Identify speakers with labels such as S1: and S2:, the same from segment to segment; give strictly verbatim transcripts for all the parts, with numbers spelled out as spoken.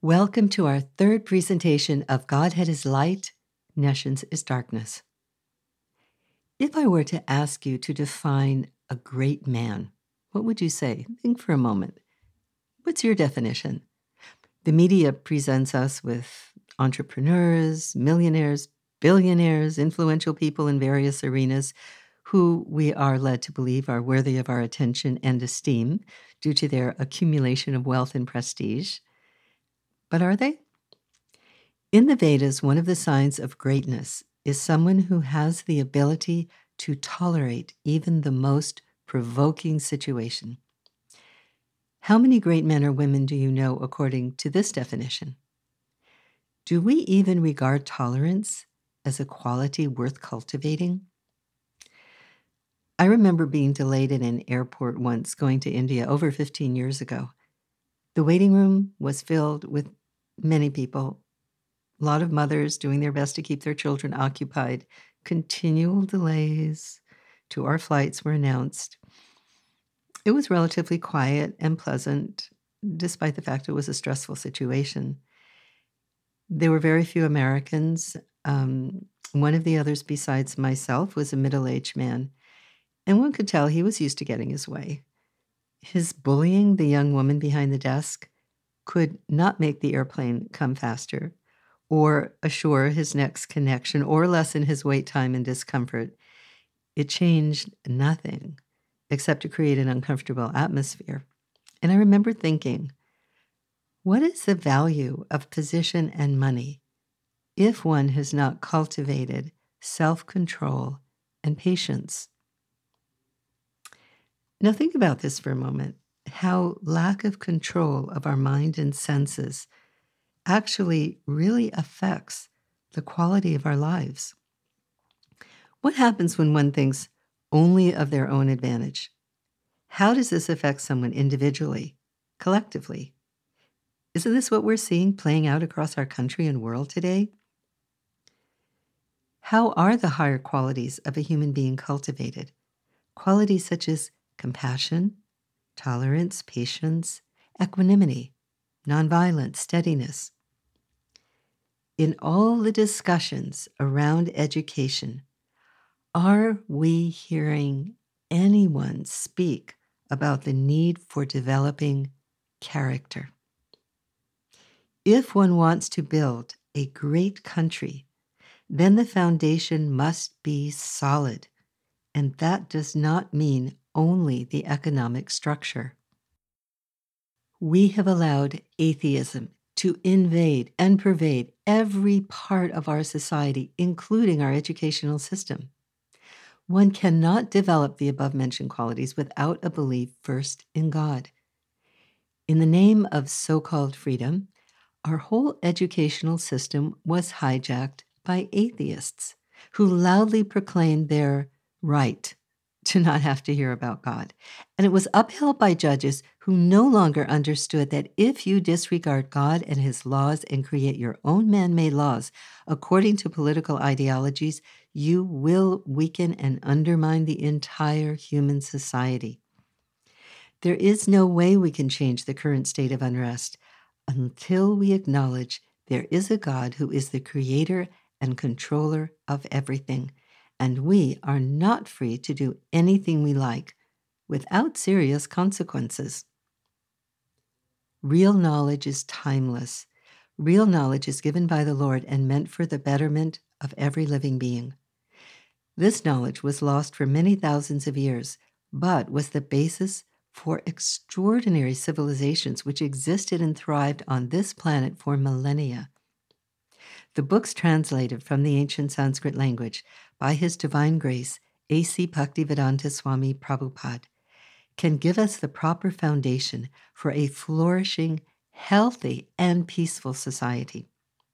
S1: Welcome to our third presentation of Godhead is Light, Nescience is Darkness. If I were to ask you to define a great man, what would you say? Think for a moment. What's your definition? The media presents us with entrepreneurs, millionaires, billionaires, influential people in various arenas who we are led to believe are worthy of our attention and esteem due to their accumulation of wealth and prestige. But are they? In the Vedas, one of the signs of greatness is someone who has the ability to tolerate even the most provoking situation. How many great men or women do you know according to this definition? Do we even regard tolerance as a quality worth cultivating? I remember being delayed in an airport once going to India over fifteen years ago. The waiting room was filled with many people, a lot of mothers doing their best to keep their children occupied. Continual delays to our flights were announced. It was relatively quiet and pleasant, despite the fact it was a stressful situation. There were very few Americans. Um, one of the others besides myself was a middle-aged man, and one could tell he was used to getting his way. His bullying the young woman behind the desk could not make the airplane come faster, or assure his next connection, or lessen his wait time and discomfort. It changed nothing except to create an uncomfortable atmosphere. And I remember thinking, what is the value of position and money if one has not cultivated self-control and patience? Now think about this for a moment, how lack of control of our mind and senses actually really affects the quality of our lives. What happens when one thinks only of their own advantage? How does this affect someone individually, collectively? Isn't this what we're seeing playing out across our country and world today? How are the higher qualities of a human being cultivated? Qualities such as compassion, tolerance, patience, equanimity, nonviolence, steadiness. In all the discussions around education, are we hearing anyone speak about the need for developing character? If one wants to build a great country, then the foundation must be solid, and that does not mean only the economic structure. We have allowed atheism to invade and pervade every part of our society, including our educational system. One cannot develop the above-mentioned qualities without a belief first in God. In the name of so-called freedom, our whole educational system was hijacked by atheists who loudly proclaimed their right to not have to hear about God. And it was upheld by judges who no longer understood that if you disregard God and his laws and create your own man-made laws according to political ideologies, you will weaken and undermine the entire human society. There is no way we can change the current state of unrest until we acknowledge there is a God who is the creator and controller of everything, and we are not free to do anything we like without serious consequences. Real knowledge is timeless. Real knowledge is given by the Lord and meant for the betterment of every living being. This knowledge was lost for many thousands of years, but was the basis for extraordinary civilizations which existed and thrived on this planet for millennia. The books translated from the ancient Sanskrit language by His Divine Grace, A C Bhaktivedanta Swami Prabhupada, can give us the proper foundation for a flourishing, healthy, and peaceful society.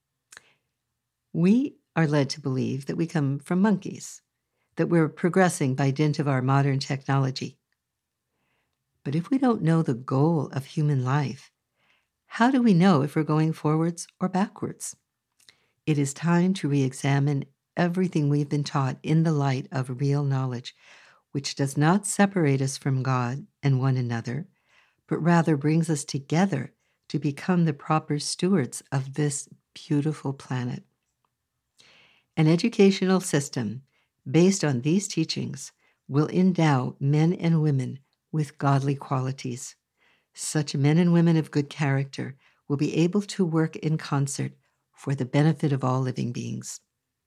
S1: We are led to believe that we come from monkeys, that we're progressing by dint of our modern technology. But if we don't know the goal of human life, how do we know if we're going forwards or backwards? It is time to re-examine everything we've been taught in the light of real knowledge, which does not separate us from God and one another, but rather brings us together to become the proper stewards of this beautiful planet. An educational system based on these teachings will endow men and women with godly qualities. Such men and women of good character will be able to work in concert for the benefit of all living beings.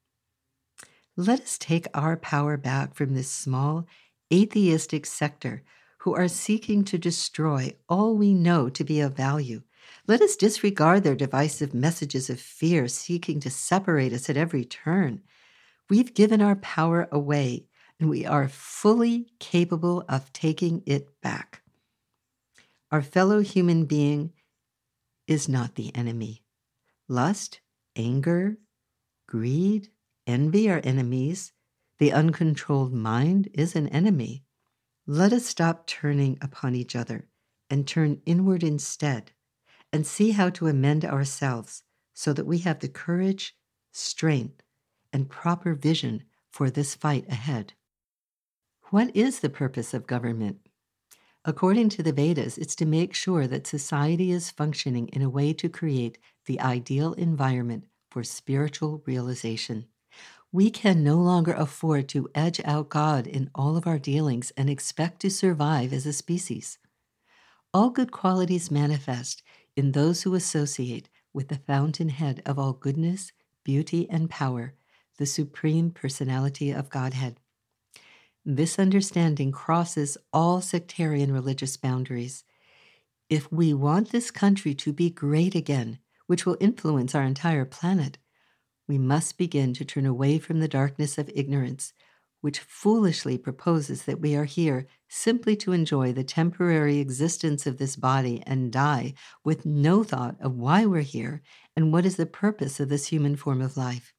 S1: Let us take our power back from this small, atheistic sector who are seeking to destroy all we know to be of value. Let us disregard their divisive messages of fear seeking to separate us at every turn. We've given our power away, and we are fully capable of taking it back. Our fellow human being is not the enemy. Lust, anger, greed, envy are enemies. The uncontrolled mind is an enemy. Let us stop turning upon each other and turn inward instead, and see how to amend ourselves so that we have the courage, strength, and proper vision for this fight ahead. What is the purpose of government? According to the Vedas, it's to make sure that society is functioning in a way to create the ideal environment for spiritual realization. We can no longer afford to edge out God in all of our dealings and expect to survive as a species. All good qualities manifest in those who associate with the fountainhead of all goodness, beauty, and power, the Supreme Personality of Godhead. This understanding crosses all sectarian religious boundaries. If we want this country to be great again, which will influence our entire planet, we must begin to turn away from the darkness of ignorance, which foolishly proposes that we are here simply to enjoy the temporary existence of this body and die with no thought of why we're here and what is the purpose of this human form of life.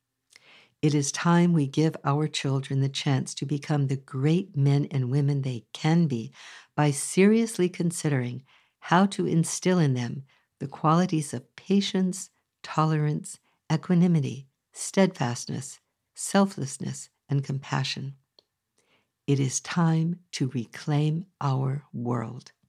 S1: It is time we give our children the chance to become the great men and women they can be by seriously considering how to instill in them the qualities of patience, tolerance, equanimity, steadfastness, selflessness, and compassion. It is time to reclaim our world.